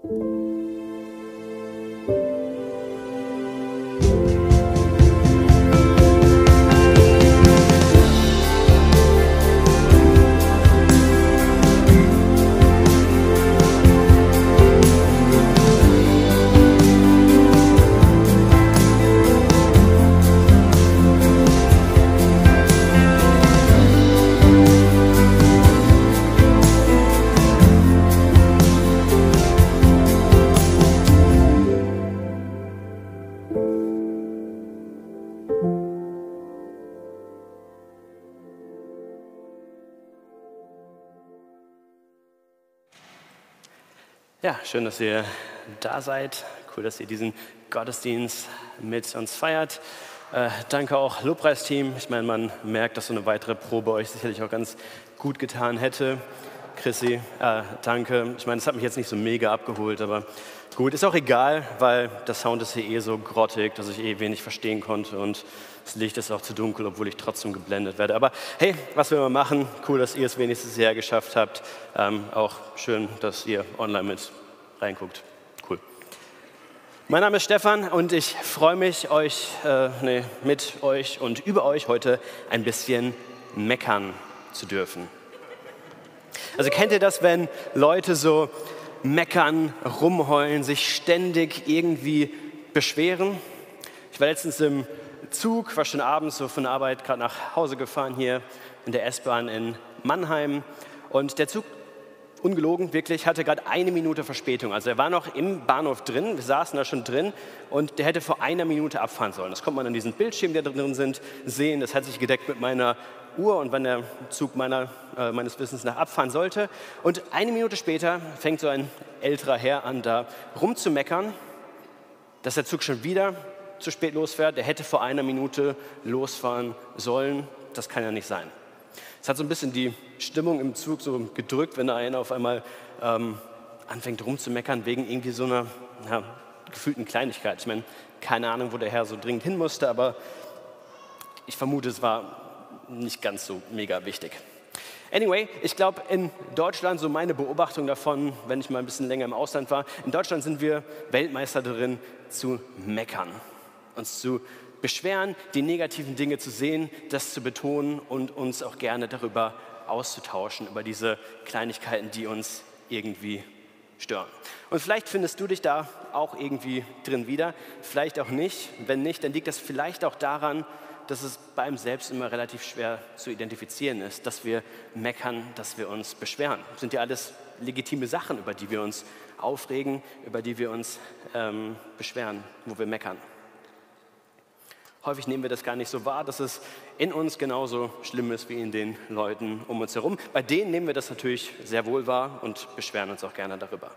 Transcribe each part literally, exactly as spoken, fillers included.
Ja, schön, dass ihr da seid. Cool, dass ihr diesen Gottesdienst mit uns feiert. Äh, danke auch Lobpreisteam. Ich meine, man merkt, dass so eine weitere Probe euch sicherlich auch ganz gut getan hätte. Chrissy, äh, danke. Ich meine, das hat mich jetzt nicht so mega abgeholt, aber gut, ist auch egal, weil der Sound ist hier eh so grottig, dass ich eh wenig verstehen konnte und das Licht ist auch zu dunkel, obwohl ich trotzdem geblendet werde. Aber hey, was will man machen? Cool, dass ihr es wenigstens hierher geschafft habt. Ähm, auch schön, dass ihr online mit reinguckt. Cool. Mein Name ist Stefan und ich freue mich, euch, äh, nee, mit euch und über euch heute ein bisschen meckern zu dürfen. Also kennt ihr das, wenn Leute so meckern, rumheulen, sich ständig irgendwie beschweren? Ich war letztens im Zug, war schon abends so von der Arbeit gerade nach Hause gefahren hier in der S-Bahn in Mannheim und der Zug, ungelogen wirklich, hatte gerade eine Minute Verspätung. Also er war noch im Bahnhof drin, wir saßen da schon drin und der hätte vor einer Minute abfahren sollen. Das konnte man an diesen Bildschirmen, die da drin sind, sehen. Das hat sich gedeckt mit meiner Uhr und wann der Zug meiner, äh, meines Wissens nach abfahren sollte. Und eine Minute später fängt so ein älterer Herr an, da rumzumeckern, dass der Zug schon wieder zu spät losfährt. Der hätte vor einer Minute losfahren sollen. Das kann ja nicht sein. Es hat so ein bisschen die Stimmung im Zug so gedrückt, wenn da einer auf einmal ähm, anfängt rumzumeckern wegen irgendwie so einer ja, gefühlten Kleinigkeit. Ich meine, keine Ahnung, wo der Herr so dringend hin musste, aber ich vermute, es war nicht ganz so mega wichtig. Anyway, ich glaube, in Deutschland, so meine Beobachtung davon, wenn ich mal ein bisschen länger im Ausland war, in Deutschland sind wir Weltmeister darin, zu meckern, uns zu beschweren, die negativen Dinge zu sehen, das zu betonen und uns auch gerne darüber auszutauschen, über diese Kleinigkeiten, die uns irgendwie stören. Und vielleicht findest du dich da auch irgendwie drin wieder, vielleicht auch nicht. Wenn nicht, dann liegt das vielleicht auch daran, dass es bei einem selbst immer relativ schwer zu identifizieren ist, dass wir meckern, dass wir uns beschweren. Das sind ja alles legitime Sachen, über die wir uns aufregen, über die wir uns ähm, beschweren, wo wir meckern. Häufig nehmen wir das gar nicht so wahr, dass es in uns genauso schlimm ist wie in den Leuten um uns herum. Bei denen nehmen wir das natürlich sehr wohl wahr und beschweren uns auch gerne darüber.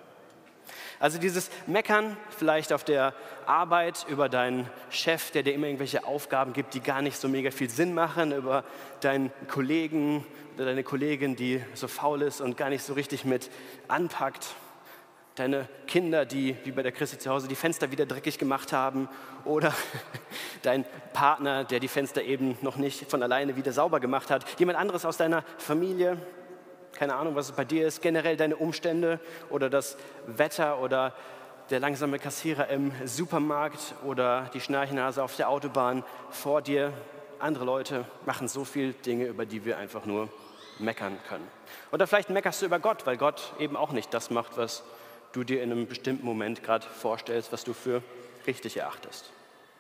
Also dieses Meckern vielleicht auf der Arbeit über deinen Chef, der dir immer irgendwelche Aufgaben gibt, die gar nicht so mega viel Sinn machen, über deinen Kollegen oder deine Kollegin, die so faul ist und gar nicht so richtig mit anpackt. Deine Kinder, die wie bei der Christi zu Hause die Fenster wieder dreckig gemacht haben oder dein Partner, der die Fenster eben noch nicht von alleine wieder sauber gemacht hat. Jemand anderes aus deiner Familie, keine Ahnung, was es bei dir ist, generell deine Umstände oder das Wetter oder der langsame Kassierer im Supermarkt oder die Schnarchnase auf der Autobahn vor dir. Andere Leute machen so viele Dinge, über die wir einfach nur meckern können. Oder vielleicht meckerst du über Gott, weil Gott eben auch nicht das macht, was du dir in einem bestimmten Moment gerade vorstellst, was du für richtig erachtest.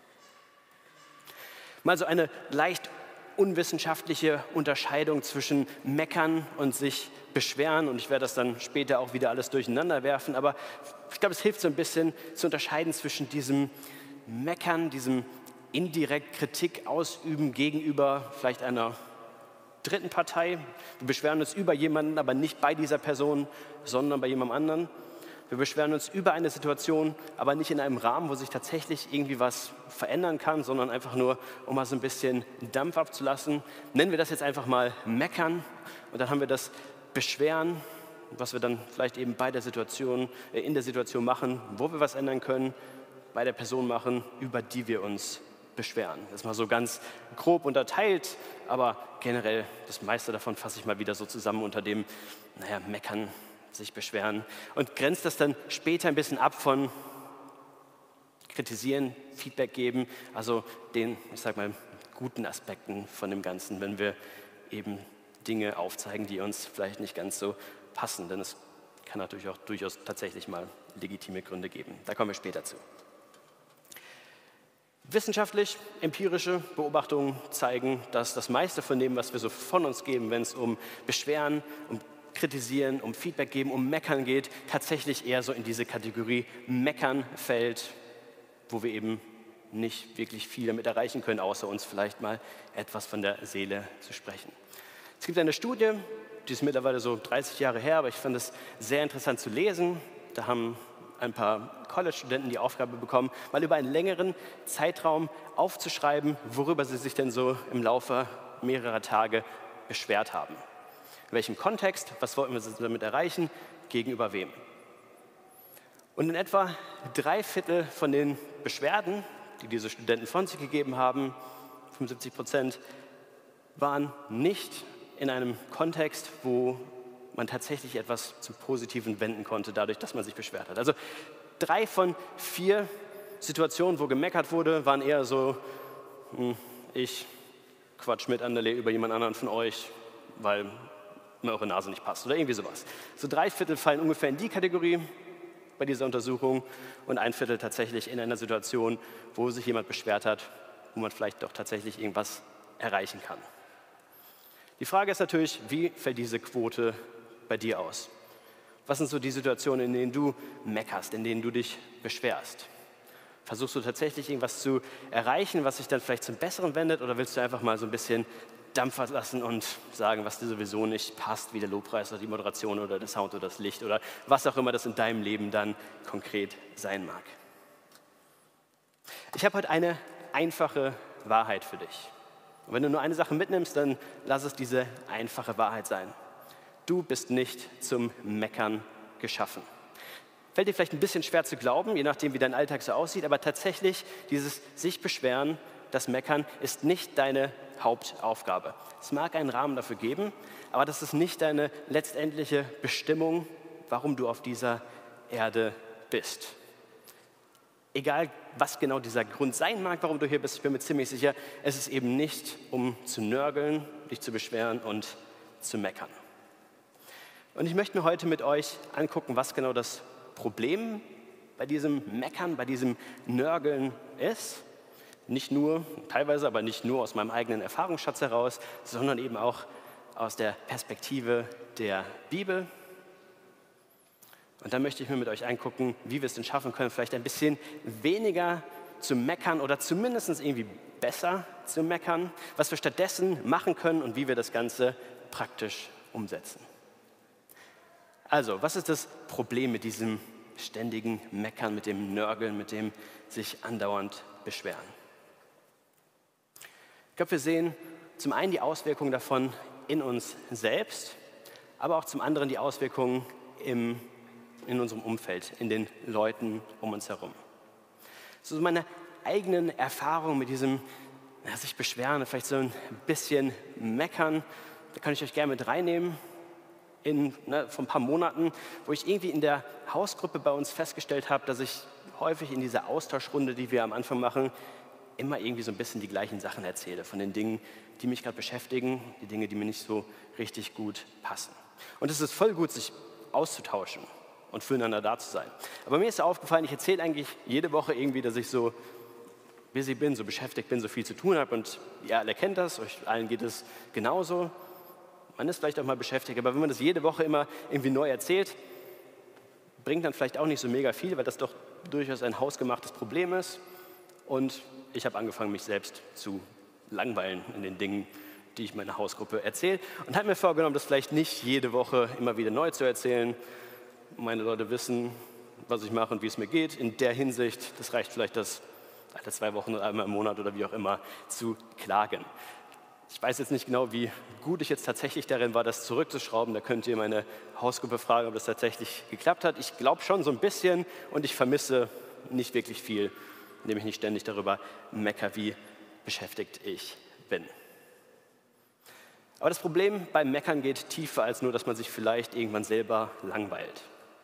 Mal so eine leicht unwissenschaftliche Unterscheidung zwischen meckern und sich beschweren. Und ich werde das dann später auch wieder alles durcheinander werfen. Aber ich glaube, es hilft so ein bisschen zu unterscheiden zwischen diesem Meckern, diesem indirekt Kritik ausüben gegenüber vielleicht einer dritten Partei. Wir beschweren uns über jemanden, aber nicht bei dieser Person, sondern bei jemandem anderen. Wir beschweren uns über eine Situation, aber nicht in einem Rahmen, wo sich tatsächlich irgendwie was verändern kann, sondern einfach nur, um mal so ein bisschen Dampf abzulassen. Nennen wir das jetzt einfach mal meckern und dann haben wir das Beschweren, was wir dann vielleicht eben bei der Situation, äh, in der Situation machen, wo wir was ändern können, bei der Person machen, über die wir uns beschweren. Das ist mal so ganz grob unterteilt, aber generell das meiste davon fasse ich mal wieder so zusammen unter dem, naja, meckern, sich beschweren und grenzt das dann später ein bisschen ab von kritisieren, Feedback geben, also den, ich sag mal, guten Aspekten von dem Ganzen, wenn wir eben Dinge aufzeigen, die uns vielleicht nicht ganz so passen, denn es kann natürlich auch durchaus tatsächlich mal legitime Gründe geben. Da kommen wir später zu. Wissenschaftlich, empirische Beobachtungen zeigen, dass das meiste von dem, was wir so von uns geben, wenn es um Beschweren, um Kritisieren, um Feedback geben, um Meckern geht, tatsächlich eher so in diese Kategorie Meckern fällt, wo wir eben nicht wirklich viel damit erreichen können, außer uns vielleicht mal etwas von der Seele zu sprechen. Es gibt eine Studie, die ist mittlerweile so dreißig Jahre her, aber ich fand es sehr interessant zu lesen. Da haben ein paar College-Studenten die Aufgabe bekommen, mal über einen längeren Zeitraum aufzuschreiben, worüber sie sich denn so im Laufe mehrerer Tage beschwert haben. In welchem Kontext, was wollten wir damit erreichen, gegenüber wem. Und in etwa drei Viertel von den Beschwerden, die diese Studenten von sich gegeben haben, fünfundsiebzig Prozent, waren nicht in einem Kontext, wo man tatsächlich etwas zum Positiven wenden konnte, dadurch, dass man sich beschwert hat. Also drei von vier Situationen, wo gemeckert wurde, waren eher so, hm, ich quatsch mit Anderle über jemand anderen von euch, weil mir eure Nase nicht passt oder irgendwie sowas. So drei Viertel fallen ungefähr in die Kategorie bei dieser Untersuchung und ein Viertel tatsächlich in einer Situation, wo sich jemand beschwert hat, wo man vielleicht doch tatsächlich irgendwas erreichen kann. Die Frage ist natürlich, wie fällt diese Quote bei dir aus? Was sind so die Situationen, in denen du meckerst, in denen du dich beschwerst? Versuchst du tatsächlich irgendwas zu erreichen, was sich dann vielleicht zum Besseren wendet, oder willst du einfach mal so ein bisschen Dampf lassen und sagen, was dir sowieso nicht passt, wie der Lobpreis oder die Moderation oder der Sound oder das Licht oder was auch immer das in deinem Leben dann konkret sein mag? Ich habe heute eine einfache Wahrheit für dich. Und wenn du nur eine Sache mitnimmst, dann lass es diese einfache Wahrheit sein. Du bist nicht zum Meckern geschaffen. Fällt dir vielleicht ein bisschen schwer zu glauben, je nachdem, wie dein Alltag so aussieht, aber tatsächlich dieses sich beschweren, das Meckern ist nicht deine Hauptaufgabe. Es mag einen Rahmen dafür geben, aber das ist nicht deine letztendliche Bestimmung, warum du auf dieser Erde bist. Egal, was genau dieser Grund sein mag, warum du hier bist, ich bin mir ziemlich sicher, es ist eben nicht, um zu nörgeln, dich zu beschweren und zu meckern. Und ich möchte mir heute mit euch angucken, was genau das Problem bei diesem Meckern, bei diesem Nörgeln ist. Nicht nur, teilweise aber nicht nur aus meinem eigenen Erfahrungsschatz heraus, sondern eben auch aus der Perspektive der Bibel. Und dann möchte ich mir mit euch angucken, wie wir es denn schaffen können, vielleicht ein bisschen weniger zu meckern oder zumindest irgendwie besser zu meckern, was wir stattdessen machen können und wie wir das Ganze praktisch umsetzen. Also, was ist das Problem mit diesem ständigen Meckern, mit dem Nörgeln, mit dem sich andauernd beschweren? Ich glaube, wir sehen zum einen die Auswirkungen davon in uns selbst, aber auch zum anderen die Auswirkungen im, in unserem Umfeld, in den Leuten um uns herum. So meine eigenen Erfahrungen mit diesem ja, sich beschweren, vielleicht so ein bisschen meckern, da kann ich euch gerne mit reinnehmen. In, ne, vor ein paar Monaten, wo ich irgendwie in der Hausgruppe bei uns festgestellt habe, dass ich häufig in dieser Austauschrunde, die wir am Anfang machen, immer irgendwie so ein bisschen die gleichen Sachen erzähle, von den Dingen, die mich gerade beschäftigen, die Dinge, die mir nicht so richtig gut passen. Und es ist voll gut, sich auszutauschen und füreinander da zu sein. Aber mir ist aufgefallen, ich erzähle eigentlich jede Woche irgendwie, dass ich so busy bin, so beschäftigt bin, so viel zu tun habe und ihr alle kennt das, euch allen geht es genauso. Man ist vielleicht auch mal beschäftigt, aber wenn man das jede Woche immer irgendwie neu erzählt, bringt dann vielleicht auch nicht so mega viel, weil das doch durchaus ein hausgemachtes Problem ist. Und ich habe angefangen, mich selbst zu langweilen in den Dingen, die ich meiner Hausgruppe erzähle. Und habe mir vorgenommen, das vielleicht nicht jede Woche immer wieder neu zu erzählen. Meine Leute wissen, was ich mache und wie es mir geht. In der Hinsicht, das reicht vielleicht, das alle zwei Wochen oder einmal im Monat oder wie auch immer zu klagen. Ich weiß jetzt nicht genau, wie gut ich jetzt tatsächlich darin war, das zurückzuschrauben. Da könnt ihr meine Hausgruppe fragen, ob das tatsächlich geklappt hat. Ich glaube schon so ein bisschen und ich vermisse nicht wirklich viel, indem ich nicht ständig darüber meckere, wie beschäftigt ich bin. Aber das Problem beim Meckern geht tiefer als nur, dass man sich vielleicht irgendwann selber langweilt.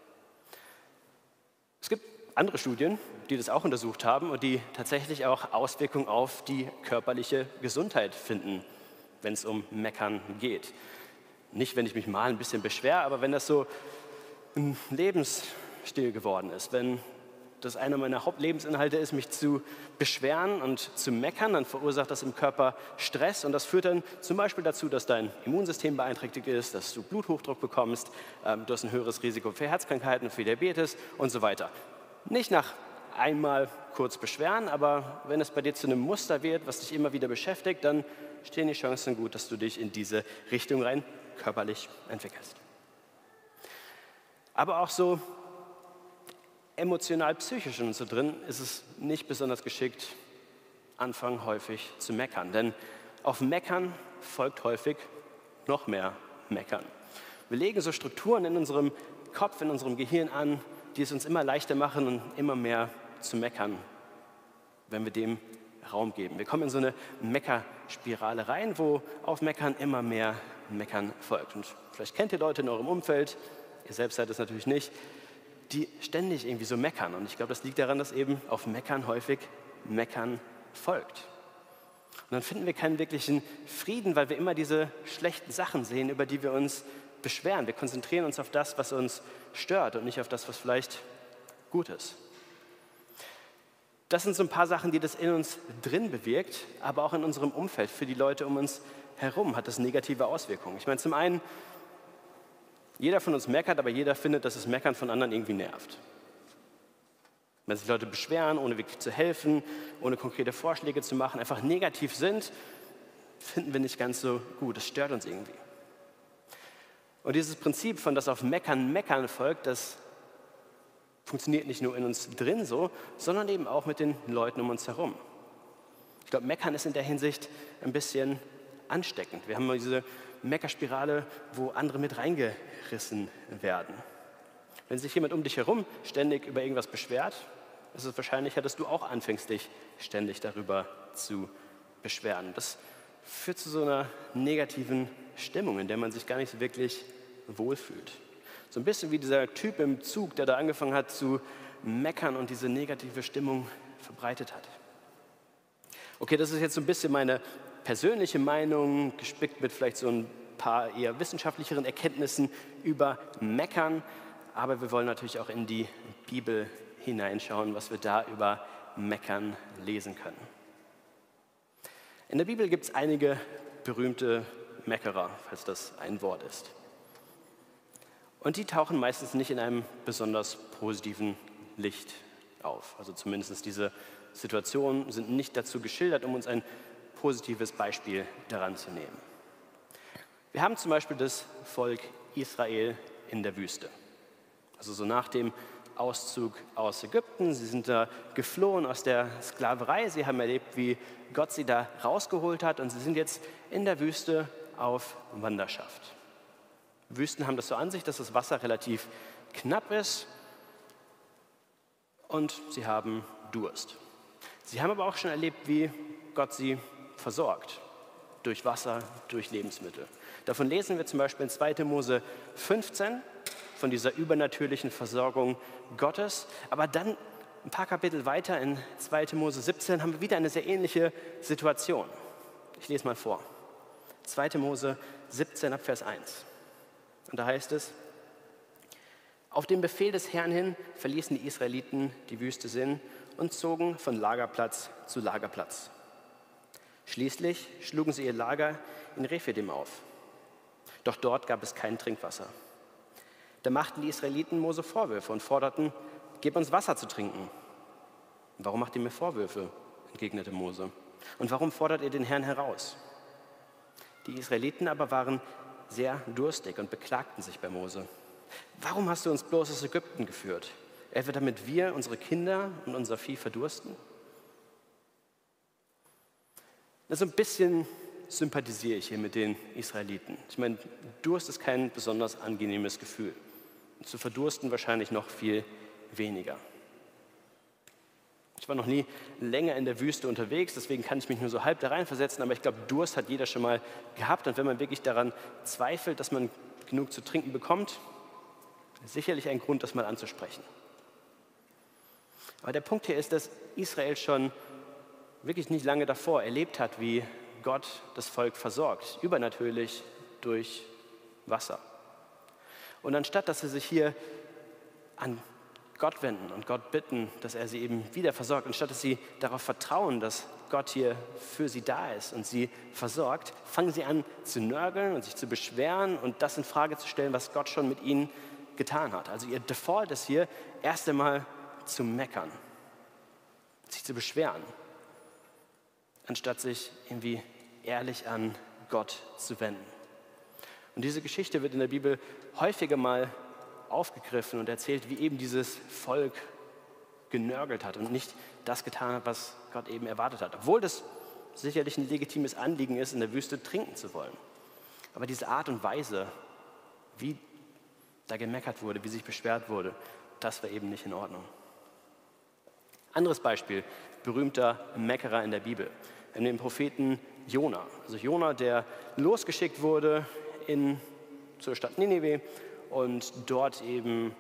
Es gibt andere Studien, die das auch untersucht haben und die tatsächlich auch Auswirkungen auf die körperliche Gesundheit finden, wenn es um Meckern geht. Nicht, wenn ich mich mal ein bisschen beschwere, aber wenn das so ein Lebensstil geworden ist, wenn das einer meiner Hauptlebensinhalte ist, mich zu beschweren und zu meckern, dann verursacht das im Körper Stress und das führt dann zum Beispiel dazu, dass dein Immunsystem beeinträchtigt ist, dass du Bluthochdruck bekommst, ähm, du hast ein höheres Risiko für Herzkrankheiten, für Diabetes und so weiter. Nicht nach einmal kurz beschweren, aber wenn es bei dir zu einem Muster wird, was dich immer wieder beschäftigt, dann stehen die Chancen gut, dass du dich in diese Richtung rein körperlich entwickelst. Aber auch so emotional-psychisch und so drin ist es nicht besonders geschickt, anfangen häufig zu meckern. Denn auf Meckern folgt häufig noch mehr Meckern. Wir legen so Strukturen in unserem Kopf, in unserem Gehirn an, die es uns immer leichter machen und immer mehr zu meckern, wenn wir dem Raum geben. Wir kommen in so eine Meckerspirale rein, wo auf Meckern immer mehr Meckern folgt. Und vielleicht kennt ihr Leute in eurem Umfeld, ihr selbst seid es natürlich nicht, die ständig irgendwie so meckern. Und ich glaube, das liegt daran, dass eben auf Meckern häufig Meckern folgt. Und dann finden wir keinen wirklichen Frieden, weil wir immer diese schlechten Sachen sehen, über die wir uns beschweren. Wir konzentrieren uns auf das, was uns stört und nicht auf das, was vielleicht gut ist. Das sind so ein paar Sachen, die das in uns drin bewirkt, aber auch in unserem Umfeld, für die Leute um uns herum hat das negative Auswirkungen. Ich meine, zum einen, jeder von uns meckert, aber jeder findet, dass das Meckern von anderen irgendwie nervt. Wenn sich Leute beschweren, ohne wirklich zu helfen, ohne konkrete Vorschläge zu machen, einfach negativ sind, finden wir nicht ganz so gut. Das stört uns irgendwie. Und dieses Prinzip von das auf Meckern, Meckern folgt, das funktioniert nicht nur in uns drin so, sondern eben auch mit den Leuten um uns herum. Ich glaube, Meckern ist in der Hinsicht ein bisschen ansteckend. Wir haben mal diese Meckerspirale, wo andere mit reingerissen werden. Wenn sich jemand um dich herum ständig über irgendwas beschwert, ist es wahrscheinlicher, dass du auch anfängst, dich ständig darüber zu beschweren. Das führt zu so einer negativen Stimmung, in der man sich gar nicht so wirklich wohlfühlt. So ein bisschen wie dieser Typ im Zug, der da angefangen hat zu meckern und diese negative Stimmung verbreitet hat. Okay, das ist jetzt so ein bisschen meine persönliche Meinung, gespickt mit vielleicht so ein paar eher wissenschaftlicheren Erkenntnissen über Meckern. Aber wir wollen natürlich auch in die Bibel hineinschauen, was wir da über Meckern lesen können. In der Bibel gibt es einige berühmte Meckerer, falls das ein Wort ist. Und die tauchen meistens nicht in einem besonders positiven Licht auf. Also zumindest diese Situationen sind nicht dazu geschildert, um uns ein positives Beispiel daran zu nehmen. Wir haben zum Beispiel das Volk Israel in der Wüste. Also so nach dem Auszug aus Ägypten. Sie sind da geflohen aus der Sklaverei. Sie haben erlebt, wie Gott sie da rausgeholt hat. Und sie sind jetzt in der Wüste auf Wanderschaft. Wüsten haben das so an sich, dass das Wasser relativ knapp ist. Und sie haben Durst. Sie haben aber auch schon erlebt, wie Gott sie versorgt. Durch Wasser, durch Lebensmittel. Davon lesen wir zum Beispiel in zweiter Mose fünfzehn, von dieser übernatürlichen Versorgung Gottes. Aber dann ein paar Kapitel weiter in zweiter Mose siebzehn haben wir wieder eine sehr ähnliche Situation. Ich lese mal vor. zweiter Mose siebzehn ab Vers eins. Und da heißt es: Auf den Befehl des Herrn hin verließen die Israeliten die Wüste Sin und zogen von Lagerplatz zu Lagerplatz. Schließlich schlugen sie ihr Lager in Rephidim auf. Doch dort gab es kein Trinkwasser. Da machten die Israeliten Mose Vorwürfe und forderten: Gib uns Wasser zu trinken. Warum macht ihr mir Vorwürfe? Entgegnete Mose. Und warum fordert ihr den Herrn heraus? Die Israeliten aber waren sehr durstig und beklagten sich bei Mose. Warum hast du uns bloß aus Ägypten geführt? Etwa damit wir, unsere Kinder und unser Vieh verdursten? So ein bisschen sympathisiere ich hier mit den Israeliten. Ich meine, Durst ist kein besonders angenehmes Gefühl. Und zu verdursten wahrscheinlich noch viel weniger. Ich war noch nie länger in der Wüste unterwegs, deswegen kann ich mich nur so halb da reinversetzen, aber ich glaube, Durst hat jeder schon mal gehabt und wenn man wirklich daran zweifelt, dass man genug zu trinken bekommt, ist sicherlich ein Grund, das mal anzusprechen. Aber der Punkt hier ist, dass Israel schon wirklich nicht lange davor erlebt hat, wie Gott das Volk versorgt, übernatürlich durch Wasser. Und anstatt, dass sie sich hier an Gott wenden und Gott bitten, dass er sie eben wieder versorgt, anstatt dass sie darauf vertrauen, dass Gott hier für sie da ist und sie versorgt, fangen sie an zu nörgeln und sich zu beschweren und das in Frage zu stellen, was Gott schon mit ihnen getan hat. Also ihr Default ist hier erst einmal zu meckern, sich zu beschweren, anstatt sich irgendwie ehrlich an Gott zu wenden. Und diese Geschichte wird in der Bibel häufiger mal aufgegriffen und erzählt, wie eben dieses Volk genörgelt hat und nicht das getan hat, was Gott eben erwartet hat. Obwohl das sicherlich ein legitimes Anliegen ist, in der Wüste trinken zu wollen. Aber diese Art und Weise, wie da gemeckert wurde, wie sich beschwert wurde, das war eben nicht in Ordnung. Anderes Beispiel, berühmter Meckerer in der Bibel, wir haben den Propheten Jona. Also Jona, der losgeschickt wurde in, zur Stadt Ninive und dort eben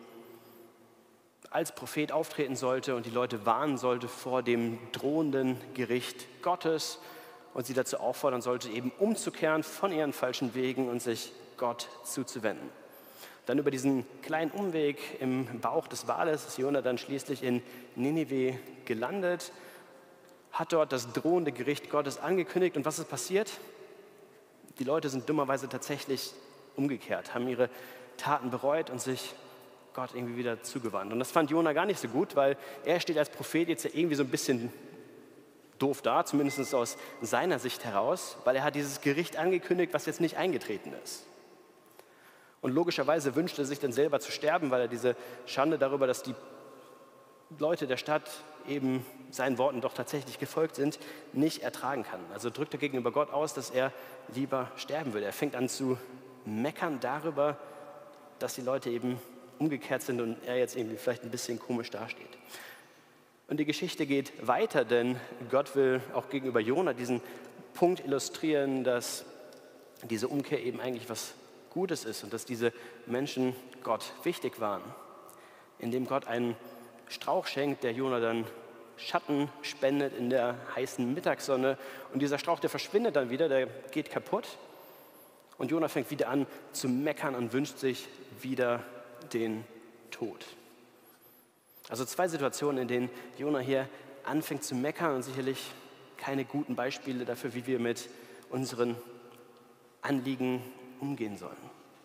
als Prophet auftreten sollte und die Leute warnen sollte vor dem drohenden Gericht Gottes und sie dazu auffordern sollte, eben umzukehren von ihren falschen Wegen und sich Gott zuzuwenden. Dann über diesen kleinen Umweg im Bauch des Wales ist Jona dann schließlich in Ninive gelandet, hat dort das drohende Gericht Gottes angekündigt. Und was ist passiert? Die Leute sind dummerweise tatsächlich umgekehrt, haben ihre Taten bereut und sich Gott irgendwie wieder zugewandt. Und das fand Jona gar nicht so gut, weil er steht als Prophet jetzt ja irgendwie so ein bisschen doof da, zumindest aus seiner Sicht heraus, weil er hat dieses Gericht angekündigt, was jetzt nicht eingetreten ist. Und logischerweise wünschte er sich dann selber zu sterben, weil er diese Schande darüber, dass die Leute der Stadt eben seinen Worten doch tatsächlich gefolgt sind, nicht ertragen kann. Also drückt er gegenüber Gott aus, dass er lieber sterben würde. Er fängt an zu meckern darüber, dass die Leute eben umgekehrt sind und er jetzt irgendwie vielleicht ein bisschen komisch dasteht. Und die Geschichte geht weiter, denn Gott will auch gegenüber Jona diesen Punkt illustrieren, dass diese Umkehr eben eigentlich was Gutes ist und dass diese Menschen Gott wichtig waren, indem Gott einen Strauch schenkt, der Jona dann Schatten spendet in der heißen Mittagssonne und dieser Strauch, der verschwindet dann wieder, der geht kaputt und Jona fängt wieder an zu meckern und wünscht sich wieder den Tod. Also zwei Situationen, in denen Jona hier anfängt zu meckern und sicherlich keine guten Beispiele dafür, wie wir mit unseren Anliegen umgehen sollen.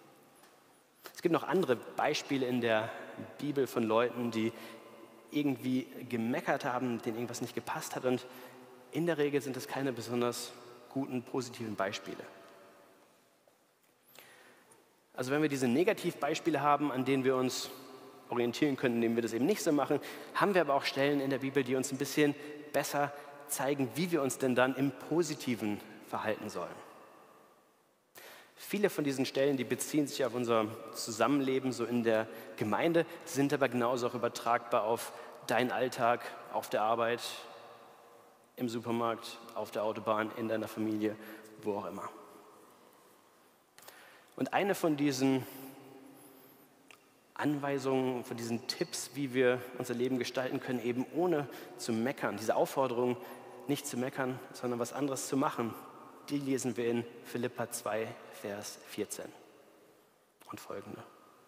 Es gibt noch andere Beispiele in der Bibel von Leuten, die irgendwie gemeckert haben, denen irgendwas nicht gepasst hat und in der Regel sind es keine besonders guten, positiven Beispiele. Also wenn wir diese Negativbeispiele haben, an denen wir uns orientieren können, indem wir das eben nicht so machen, haben wir aber auch Stellen in der Bibel, die uns ein bisschen besser zeigen, wie wir uns denn dann im Positiven verhalten sollen. Viele von diesen Stellen, die beziehen sich auf unser Zusammenleben so in der Gemeinde, sind aber genauso auch übertragbar auf deinen Alltag, auf der Arbeit, im Supermarkt, auf der Autobahn, in deiner Familie, wo auch immer. Und eine von diesen Anweisungen, von diesen Tipps, wie wir unser Leben gestalten können, eben ohne zu meckern, diese Aufforderung, nicht zu meckern, sondern was anderes zu machen, die lesen wir in Philipper zwei, Vers vierzehn und folgende.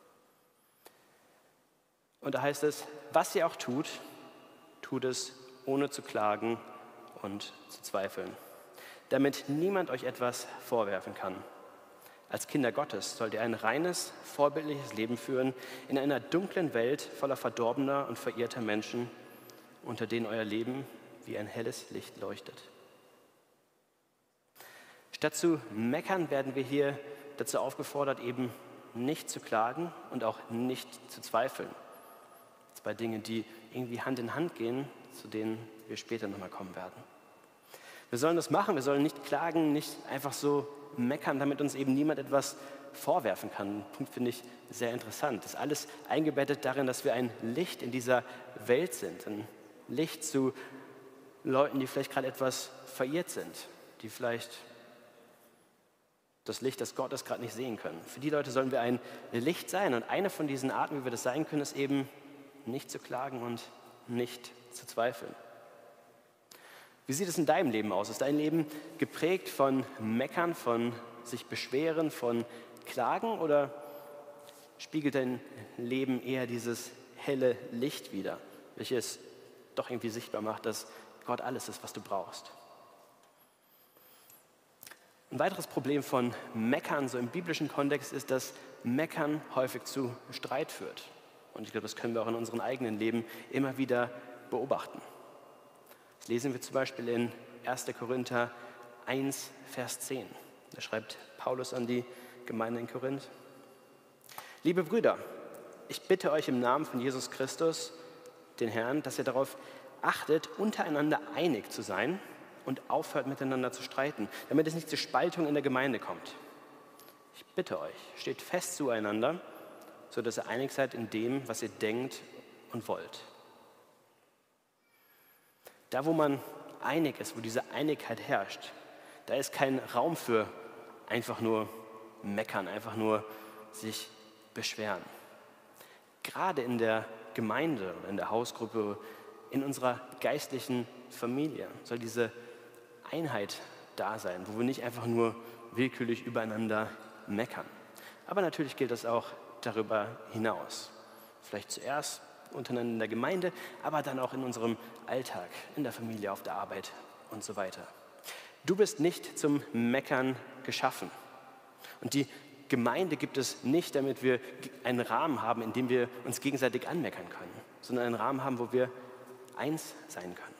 Und da heißt es, was ihr auch tut, tut es ohne zu klagen und zu zweifeln, damit niemand euch etwas vorwerfen kann. Als Kinder Gottes sollt ihr ein reines, vorbildliches Leben führen in einer dunklen Welt voller verdorbener und verirrter Menschen, unter denen euer Leben wie ein helles Licht leuchtet. Statt zu meckern werden wir hier dazu aufgefordert, eben nicht zu klagen und auch nicht zu zweifeln. Zwei Dinge, die irgendwie Hand in Hand gehen, zu denen wir später nochmal kommen werden. Wir sollen das machen, wir sollen nicht klagen, nicht einfach so meckern, damit uns eben niemand etwas vorwerfen kann. Den Punkt finde ich sehr interessant. Das ist alles eingebettet darin, dass wir ein Licht in dieser Welt sind. Ein Licht zu Leuten, die vielleicht gerade etwas verirrt sind, die vielleicht das Licht des Gottes gerade nicht sehen können. Für die Leute sollen wir ein Licht sein. Und eine von diesen Arten, wie wir das sein können, ist eben nicht zu klagen und nicht zu zweifeln. Wie sieht es in deinem Leben aus? Ist dein Leben geprägt von Meckern, von sich beschweren, von Klagen oder spiegelt dein Leben eher dieses helle Licht wider, welches doch irgendwie sichtbar macht, dass Gott alles ist, was du brauchst? Ein weiteres Problem von Meckern, so im biblischen Kontext, ist, dass Meckern häufig zu Streit führt. Und ich glaube, das können wir auch in unserem eigenen Leben immer wieder beobachten. Das lesen wir zum Beispiel in erster Korinther eins, Vers zehn. Da schreibt Paulus an die Gemeinde in Korinth: Liebe Brüder, ich bitte euch im Namen von Jesus Christus, den Herrn, dass ihr darauf achtet, untereinander einig zu sein und aufhört, miteinander zu streiten, damit es nicht zur Spaltung in der Gemeinde kommt. Ich bitte euch, steht fest zueinander, sodass ihr einig seid in dem, was ihr denkt und wollt. Da, wo man einig ist, wo diese Einigkeit herrscht, da ist kein Raum für einfach nur meckern, einfach nur sich beschweren. Gerade in der Gemeinde, in der Hausgruppe, in unserer geistlichen Familie soll diese Einheit da sein, wo wir nicht einfach nur willkürlich übereinander meckern. Aber natürlich gilt das auch darüber hinaus. Vielleicht zuerst untereinander in der Gemeinde, aber dann auch in unserem Alltag, in der Familie, auf der Arbeit und so weiter. Du bist nicht zum Meckern geschaffen. Und die Gemeinde gibt es nicht, damit wir einen Rahmen haben, in dem wir uns gegenseitig anmeckern können, sondern einen Rahmen haben, wo wir eins sein können.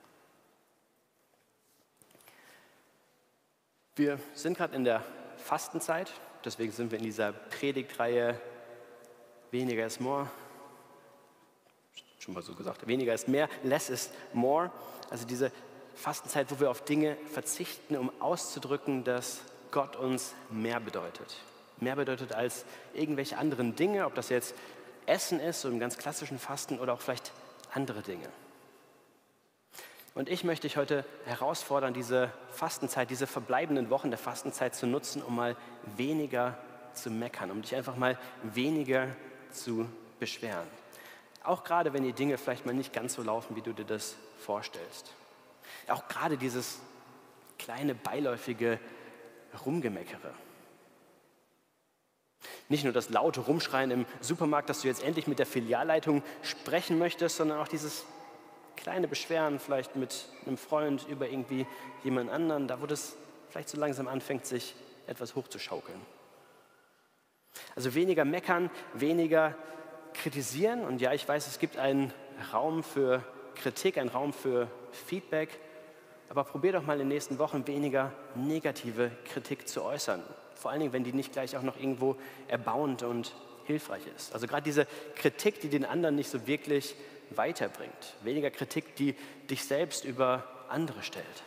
Wir sind gerade in der Fastenzeit, deswegen sind wir in dieser Predigtreihe Weniger ist more. Schon mal so gesagt, weniger ist mehr, less is more. Also diese Fastenzeit, wo wir auf Dinge verzichten, um auszudrücken, dass Gott uns mehr bedeutet. Mehr bedeutet als irgendwelche anderen Dinge, ob das jetzt Essen ist, so im ganz klassischen Fasten, oder auch vielleicht andere Dinge. Und ich möchte dich heute herausfordern, diese Fastenzeit, diese verbleibenden Wochen der Fastenzeit zu nutzen, um mal weniger zu meckern, um dich einfach mal weniger zu beschweren. Auch gerade, wenn die Dinge vielleicht mal nicht ganz so laufen, wie du dir das vorstellst. Auch gerade dieses kleine, beiläufige Rumgemeckere. Nicht nur das laute Rumschreien im Supermarkt, dass du jetzt endlich mit der Filialleitung sprechen möchtest, sondern auch dieses kleine Beschweren vielleicht mit einem Freund über irgendwie jemand anderen, da wo das vielleicht so langsam anfängt, sich etwas hochzuschaukeln. Also weniger meckern, weniger kritisieren. Und ja, ich weiß, es gibt einen Raum für Kritik, einen Raum für Feedback. Aber probier doch mal in den nächsten Wochen weniger negative Kritik zu äußern. Vor allen Dingen, wenn die nicht gleich auch noch irgendwo erbauend und hilfreich ist. Also gerade diese Kritik, die den anderen nicht so wirklich weiterbringt. Weniger Kritik, die dich selbst über andere stellt.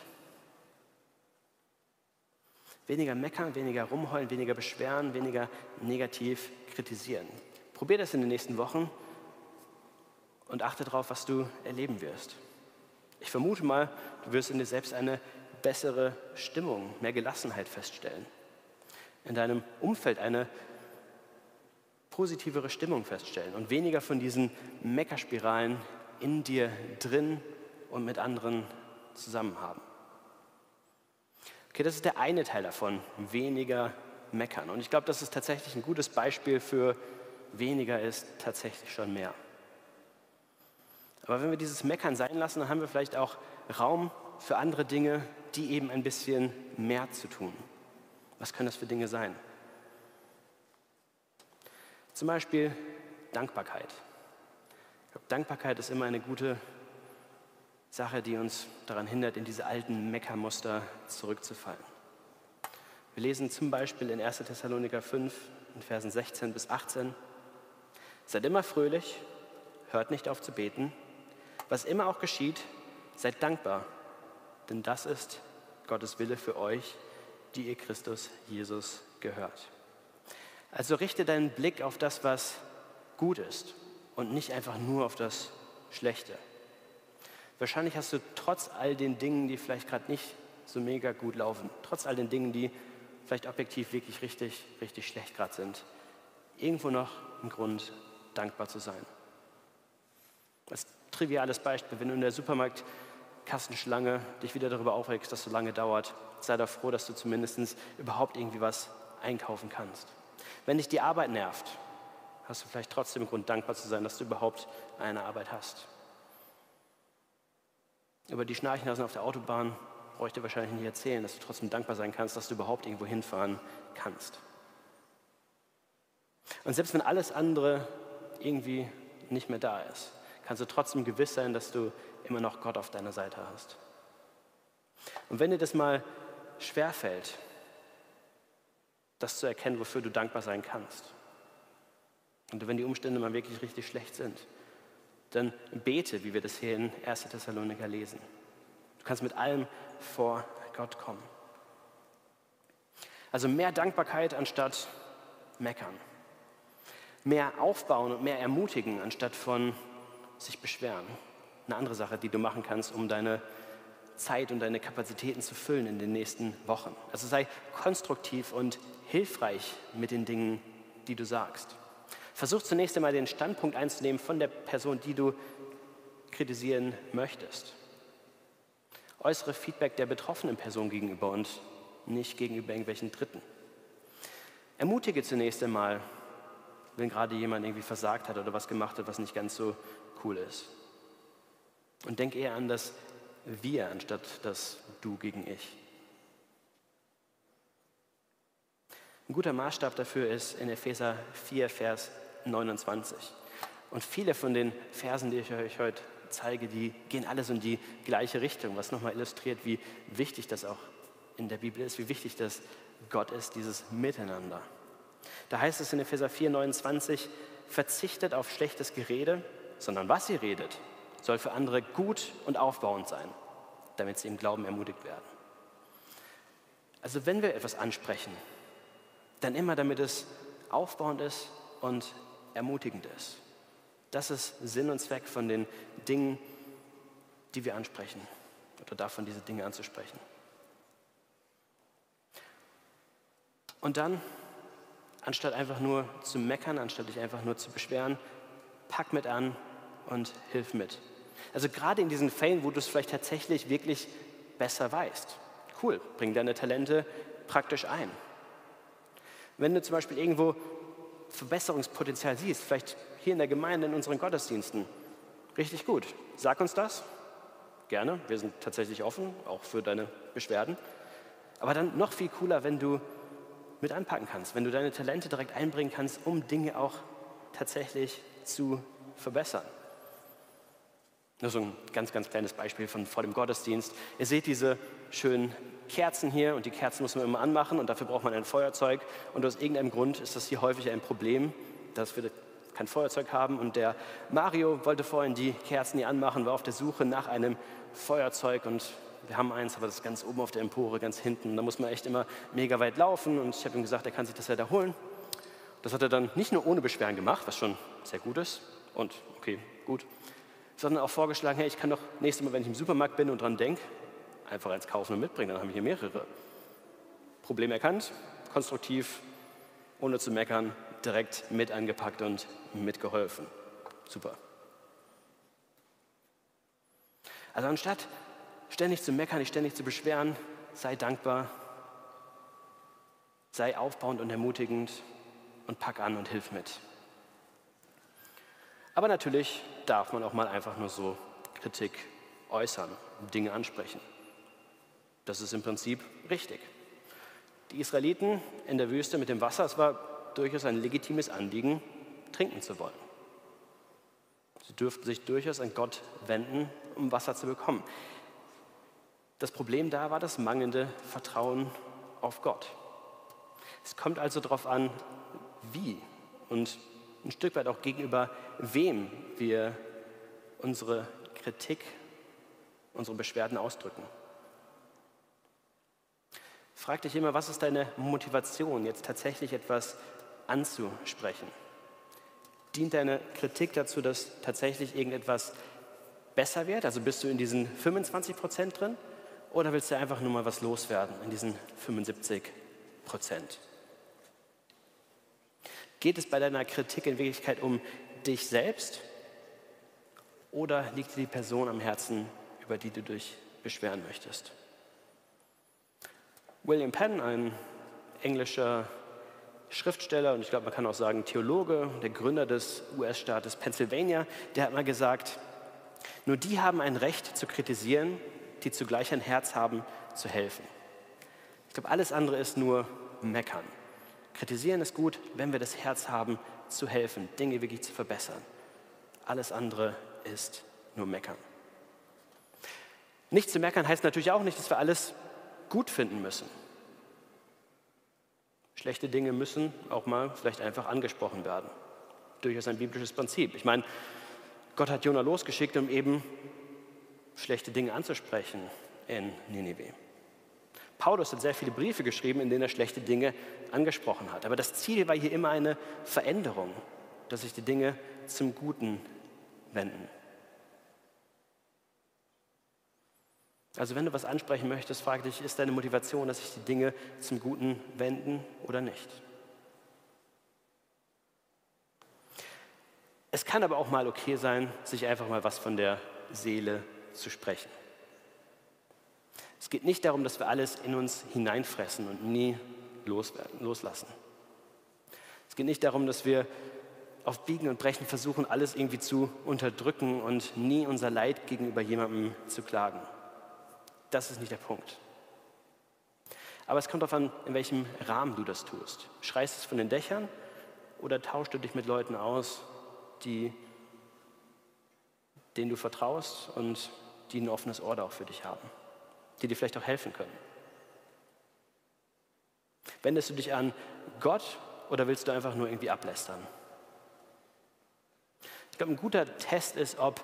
Weniger meckern, weniger rumheulen, weniger beschweren, weniger negativ kritisieren. Probier das in den nächsten Wochen und achte darauf, was du erleben wirst. Ich vermute mal, du wirst in dir selbst eine bessere Stimmung, mehr Gelassenheit feststellen. In deinem Umfeld eine positivere Stimmung feststellen und weniger von diesen Meckerspiralen in dir drin und mit anderen zusammen haben. Okay, das ist der eine Teil davon, weniger meckern. Und ich glaube, das ist tatsächlich ein gutes Beispiel für weniger ist tatsächlich schon mehr. Aber wenn wir dieses Meckern sein lassen, dann haben wir vielleicht auch Raum für andere Dinge, die eben ein bisschen mehr zu tun. Was können das für Dinge sein? Zum Beispiel Dankbarkeit. Ich glaube, Dankbarkeit ist immer eine gute Sache, die uns daran hindert, in diese alten Meckermuster zurückzufallen. Wir lesen zum Beispiel in erster Thessaloniker fünf, in Versen sechzehn bis achtzehn. Seid immer fröhlich, hört nicht auf zu beten. Was immer auch geschieht, seid dankbar, denn das ist Gottes Wille für euch, die ihr Christus Jesus gehört. Also richte deinen Blick auf das, was gut ist und nicht einfach nur auf das Schlechte. Wahrscheinlich hast du trotz all den Dingen, die vielleicht gerade nicht so mega gut laufen, trotz all den Dingen, die vielleicht objektiv wirklich richtig, richtig schlecht gerade sind, irgendwo noch einen Grund, dankbar zu sein. Als triviales Beispiel, wenn du in der Supermarktkassenschlange dich wieder darüber aufregst, dass es so lange dauert, sei doch froh, dass du zumindest überhaupt irgendwie was einkaufen kannst. Wenn dich die Arbeit nervt, hast du vielleicht trotzdem einen Grund, dankbar zu sein, dass du überhaupt eine Arbeit hast. Über die Schnarchnasen auf der Autobahn brauche ich dir wahrscheinlich nicht erzählen, dass du trotzdem dankbar sein kannst, dass du überhaupt irgendwo hinfahren kannst. Und selbst wenn alles andere irgendwie nicht mehr da ist, kannst du trotzdem gewiss sein, dass du immer noch Gott auf deiner Seite hast. Und wenn dir das mal schwerfällt, das zu erkennen, wofür du dankbar sein kannst, und wenn die Umstände mal wirklich richtig schlecht sind, dann bete, wie wir das hier in erster Thessaloniker lesen. Du kannst mit allem vor Gott kommen. Also mehr Dankbarkeit anstatt meckern. Mehr aufbauen und mehr ermutigen anstatt von sich beschweren. Eine andere Sache, die du machen kannst, um deine Zeit und deine Kapazitäten zu füllen in den nächsten Wochen. Also sei konstruktiv und hilfreich mit den Dingen, die du sagst. Versuch zunächst einmal den Standpunkt einzunehmen von der Person, die du kritisieren möchtest. Äußere Feedback der betroffenen Person gegenüber und nicht gegenüber irgendwelchen Dritten. Ermutige zunächst einmal, wenn gerade jemand irgendwie versagt hat oder was gemacht hat, was nicht ganz so cool ist. Und denk eher an das Wir anstatt das Du gegen Ich. Ein guter Maßstab dafür ist in Epheser vier, Vers neunundzwanzig. Und viele von den Versen, die ich euch heute zeige, die gehen alle so in die gleiche Richtung, was nochmal illustriert, wie wichtig das auch in der Bibel ist, wie wichtig das Gott ist, dieses Miteinander. Da heißt es in Epheser vier, neunundzwanzig, verzichtet auf schlechtes Gerede, sondern was ihr redet, soll für andere gut und aufbauend sein, damit sie im Glauben ermutigt werden. Also wenn wir etwas ansprechen, dann immer damit es aufbauend ist und ermutigend ist. Das ist Sinn und Zweck von den Dingen, die wir ansprechen oder davon, diese Dinge anzusprechen. Und dann, anstatt einfach nur zu meckern, anstatt dich einfach nur zu beschweren, pack mit an und hilf mit. Also gerade in diesen Fällen, wo du es vielleicht tatsächlich wirklich besser weißt. Cool, bring deine Talente praktisch ein. Wenn du zum Beispiel irgendwo Verbesserungspotenzial siehst, vielleicht hier in der Gemeinde, in unseren Gottesdiensten, richtig gut. Sag uns das, gerne, wir sind tatsächlich offen, auch für deine Beschwerden. Aber dann noch viel cooler, wenn du mit anpacken kannst, wenn du deine Talente direkt einbringen kannst, um Dinge auch tatsächlich zu verbessern. Nur so ein ganz, ganz kleines Beispiel von vor dem Gottesdienst. Ihr seht diese schönen Kerzen hier und die Kerzen muss man immer anmachen und dafür braucht man ein Feuerzeug. Und aus irgendeinem Grund ist das hier häufig ein Problem, dass wir kein Feuerzeug haben. Und der Mario wollte vorhin die Kerzen hier anmachen, war auf der Suche nach einem Feuerzeug und wir haben eins, aber das ist ganz oben auf der Empore, ganz hinten. Da muss man echt immer mega weit laufen und ich habe ihm gesagt, er kann sich das ja da holen. Das hat er dann nicht nur ohne Beschweren gemacht, was schon sehr gut ist und okay, gut, sondern auch vorgeschlagen, hey, ich kann doch nächstes Mal, wenn ich im Supermarkt bin und dran denke, einfach eins kaufen und mitbringen, dann haben wir hier mehrere. Problem erkannt, konstruktiv, ohne zu meckern, direkt mit angepackt und mitgeholfen. Super. Also anstatt ständig zu meckern, dich ständig zu beschweren, sei dankbar, sei aufbauend und ermutigend und pack an und hilf mit. Aber natürlich darf man auch mal einfach nur so Kritik äußern, Dinge ansprechen. Das ist im Prinzip richtig. Die Israeliten in der Wüste mit dem Wasser, es war durchaus ein legitimes Anliegen, trinken zu wollen. Sie dürften sich durchaus an Gott wenden, um Wasser zu bekommen. Das Problem da war das mangelnde Vertrauen auf Gott. Es kommt also darauf an, wie und ein Stück weit auch gegenüber wem wir unsere Kritik, unsere Beschwerden ausdrücken. Frag dich immer, was ist deine Motivation, jetzt tatsächlich etwas anzusprechen? Dient deine Kritik dazu, dass tatsächlich irgendetwas besser wird? Also bist du in diesen fünfundzwanzig Prozent drin? Oder willst du einfach nur mal was loswerden in diesen fünfundsiebzig Prozent? Geht es bei deiner Kritik in Wirklichkeit um dich selbst? Oder liegt dir die Person am Herzen, über die du dich beschweren möchtest? William Penn, ein englischer Schriftsteller und ich glaube, man kann auch sagen Theologe, der Gründer des U S-Staates Pennsylvania, der hat mal gesagt, nur die haben ein Recht zu kritisieren, die zugleich ein Herz haben, zu helfen. Ich glaube, alles andere ist nur meckern. Kritisieren ist gut, wenn wir das Herz haben, zu helfen, Dinge wirklich zu verbessern. Alles andere ist nur meckern. Nicht zu meckern heißt natürlich auch nicht, dass wir alles gut finden müssen. Schlechte Dinge müssen auch mal vielleicht einfach angesprochen werden. Durchaus ein biblisches Prinzip. Ich meine, Gott hat Jona losgeschickt, um eben schlechte Dinge anzusprechen in Ninive. Paulus hat sehr viele Briefe geschrieben, in denen er schlechte Dinge angesprochen hat. Aber das Ziel war hier immer eine Veränderung, dass sich die Dinge zum Guten wenden. Also wenn du was ansprechen möchtest, frage dich, ist deine Motivation, dass sich die Dinge zum Guten wenden oder nicht? Es kann aber auch mal okay sein, sich einfach mal was von der Seele zu sprechen. Es geht nicht darum, dass wir alles in uns hineinfressen und nie loswerden, loslassen. Es geht nicht darum, dass wir auf Biegen und Brechen versuchen, alles irgendwie zu unterdrücken und nie unser Leid gegenüber jemandem zu klagen. Das ist nicht der Punkt. Aber es kommt darauf an, in welchem Rahmen du das tust. Schreist du es von den Dächern oder tauschst du dich mit Leuten aus, die, denen du vertraust und die ein offenes Ohr auch für dich haben, die dir vielleicht auch helfen können? Wendest du dich an Gott oder willst du einfach nur irgendwie ablästern? Ich glaube, ein guter Test ist, ob,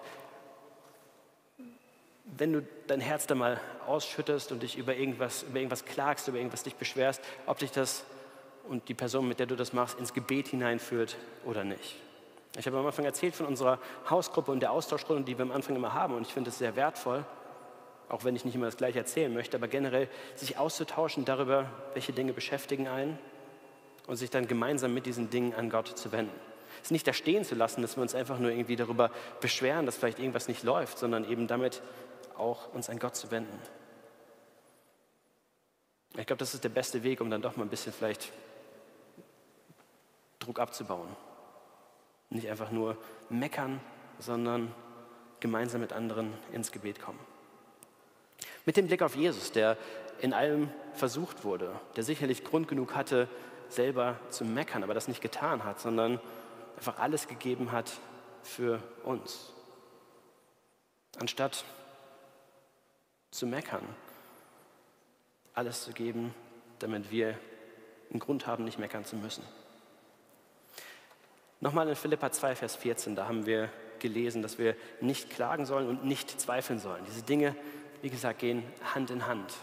wenn du dein Herz da mal ausschüttest und dich über irgendwas, über irgendwas klagst, über irgendwas dich beschwerst, ob dich das und die Person, mit der du das machst, ins Gebet hineinführt oder nicht. Ich habe am Anfang erzählt von unserer Hausgruppe und der Austauschrunde, die wir am Anfang immer haben, und ich finde es sehr wertvoll, auch wenn ich nicht immer das Gleiche erzählen möchte, aber generell sich auszutauschen darüber, welche Dinge beschäftigen einen und sich dann gemeinsam mit diesen Dingen an Gott zu wenden. Es nicht da stehen zu lassen, dass wir uns einfach nur irgendwie darüber beschweren, dass vielleicht irgendwas nicht läuft, sondern eben damit auch uns an Gott zu wenden. Ich glaube, das ist der beste Weg, um dann doch mal ein bisschen vielleicht Druck abzubauen. Nicht einfach nur meckern, sondern gemeinsam mit anderen ins Gebet kommen. Mit dem Blick auf Jesus, der in allem versucht wurde, der sicherlich Grund genug hatte, selber zu meckern, aber das nicht getan hat, sondern einfach alles gegeben hat für uns. Anstatt zu meckern, alles zu geben, damit wir einen Grund haben, nicht meckern zu müssen. Nochmal in Philipper zwei, Vers vierzehn, da haben wir gelesen, dass wir nicht klagen sollen und nicht zweifeln sollen. Diese Dinge, wie gesagt, gehen Hand in Hand.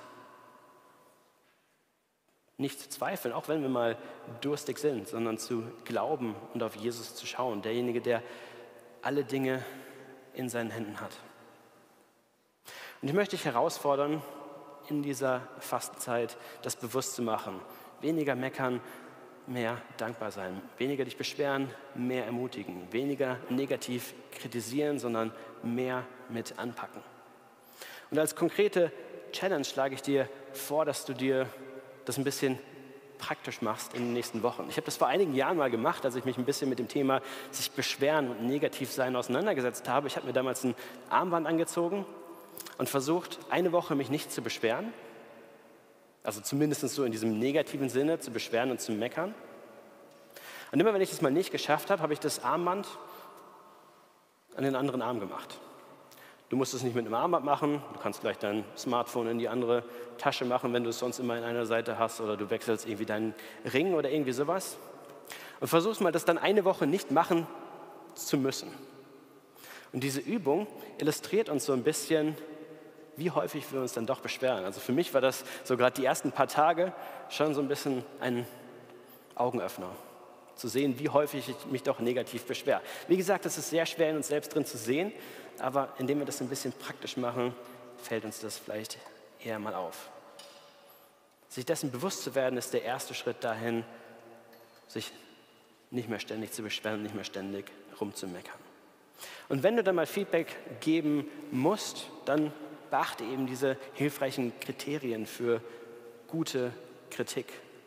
Nicht zu zweifeln, auch wenn wir mal durstig sind, sondern zu glauben und auf Jesus zu schauen. Derjenige, der alle Dinge in seinen Händen hat. Und ich möchte dich herausfordern, in dieser Fastenzeit das bewusst zu machen. Weniger meckern, mehr dankbar sein. Weniger dich beschweren, mehr ermutigen. Weniger negativ kritisieren, sondern mehr mit anpacken. Und als konkrete Challenge schlage ich dir vor, dass du dir das ein bisschen praktisch machst in den nächsten Wochen. Ich habe das vor einigen Jahren mal gemacht, als ich mich ein bisschen mit dem Thema sich beschweren und negativ sein auseinandergesetzt habe. Ich habe mir damals ein Armband angezogen und versucht, eine Woche mich nicht zu beschweren. Also zumindest so in diesem negativen Sinne, zu beschweren und zu meckern. Und immer wenn ich das mal nicht geschafft habe, habe ich das Armband an den anderen Arm gemacht. Du musst es nicht mit einem Armband machen, du kannst vielleicht dein Smartphone in die andere Tasche machen, wenn du es sonst immer in einer Seite hast, oder du wechselst irgendwie deinen Ring oder irgendwie sowas. Und versuchst mal, das dann eine Woche nicht machen zu müssen. Und diese Übung illustriert uns so ein bisschen, wie häufig wir uns dann doch beschweren. Also für mich war das so gerade die ersten paar Tage schon so ein bisschen ein Augenöffner. zu sehen, wie häufig ich mich doch negativ beschwere. Wie gesagt, das ist sehr schwer in uns selbst drin zu sehen, aber indem wir das ein bisschen praktisch machen, fällt uns das vielleicht eher mal auf. Sich dessen bewusst zu werden, ist der erste Schritt dahin, sich nicht mehr ständig zu beschweren, nicht mehr ständig rumzumeckern. Und wenn du dann mal Feedback geben musst, dann beachte eben diese hilfreichen Kriterien für gute Kritik.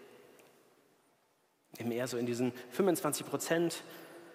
Eben eher so in diesen fünfundzwanzig Prozent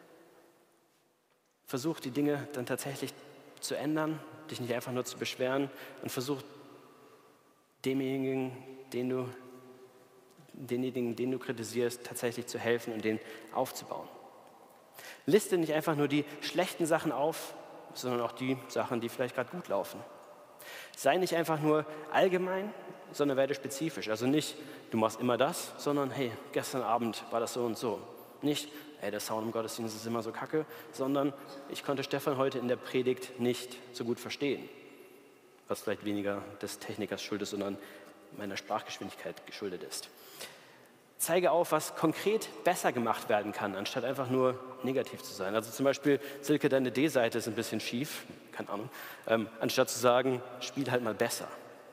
versuch die Dinge dann tatsächlich zu ändern, dich nicht einfach nur zu beschweren und versuch demjenigen, den du, denjenigen, den du kritisierst, tatsächlich zu helfen und den aufzubauen. Liste nicht einfach nur die schlechten Sachen auf, sondern auch die Sachen, die vielleicht gerade gut laufen. Sei nicht einfach nur allgemein, sondern werde spezifisch. Also nicht, du machst immer das, sondern hey, gestern Abend war das so und so. Nicht, hey, der Sound im Gottesdienst ist immer so kacke, sondern ich konnte Stefan heute in der Predigt nicht so gut verstehen. Was vielleicht weniger des Technikers schuld ist, sondern meiner Sprachgeschwindigkeit geschuldet ist. Zeige auf, was konkret besser gemacht werden kann, anstatt einfach nur negativ zu sein. Also zum Beispiel, Silke, deine D-Seite ist ein bisschen schief, keine Ahnung, ähm, anstatt zu sagen, spiel halt mal besser.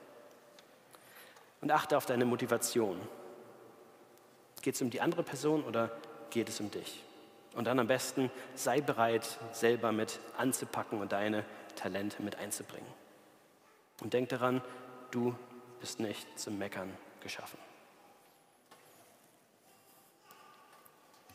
Und achte auf deine Motivation. Geht es um die andere Person oder geht es um dich? Und dann am besten, sei bereit, selber mit anzupacken und deine Talente mit einzubringen. Und denk daran, du bist nicht zum Meckern geschaffen.